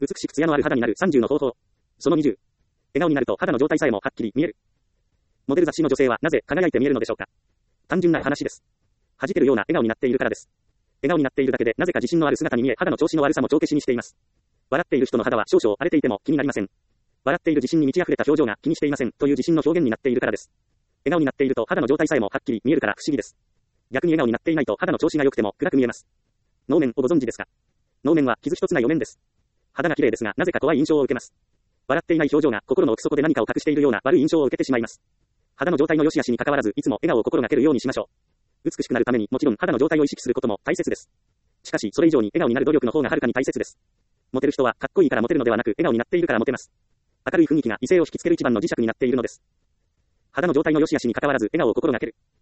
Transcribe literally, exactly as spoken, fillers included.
美しく艶のある肌になるさんじゅうの方法。そのにじゅう。笑顔になると肌の状態さえもはっきり見える。モデル雑誌の女性はなぜ輝いて見えるのでしょうか。単純な話です。弾けるような笑顔になっているからです。笑顔になっているだけでなぜか自信のある姿に見え、肌の調子の悪さも帳消しにしています。笑っている人の肌は少々荒れていても気になりません。笑っている自信に満ち溢れた表情が気にしていませんという自信の表現になっているからです。笑顔になっていると肌の状態さえもはっきり見えるから不思議です。逆に笑顔になっていないと肌の調子が良くても暗く見えます。能面をご存知ですか。能面は傷一つないお面です。肌が綺麗ですがなぜか怖い印象を受けます。笑っていない表情が心の奥底で何かを隠しているような悪い印象を受けてしまいます。肌の状態の良し悪しに関わらずいつも笑顔を心がけるようにしましょう。美しくなるためにもちろん肌の状態を意識することも大切です。しかしそれ以上に笑顔になる努力の方がはるかに大切です。モテる人はかっこいいからモテるのではなく笑顔になっているからモテます。明るい雰囲気が異性を引きつける一番の磁石になっているのです。肌の状態の良し悪しに関わらず笑顔を心がける。